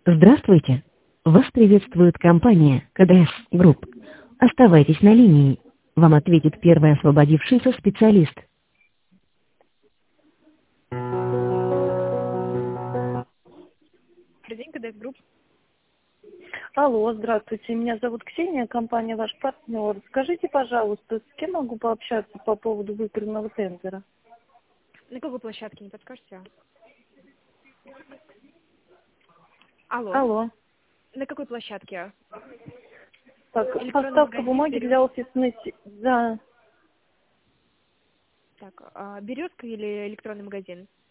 Здравствуйте. Вас приветствует компания КДС Групп. Оставайтесь на линии. Вам ответит первый освободившийся специалист. Добрый день, КДС Групп. Алло, здравствуйте. Меня зовут Ксения, компания «Ваш партнер». Скажите, пожалуйста, с кем могу пообщаться по поводу выигранного тендера? На какой площадке, не подскажете? Алло. Алло. На какой площадке? Так, Электронный поставка магазин бумаги «Березка». для офисной... Да, Так, «Березка» или электронный магазин?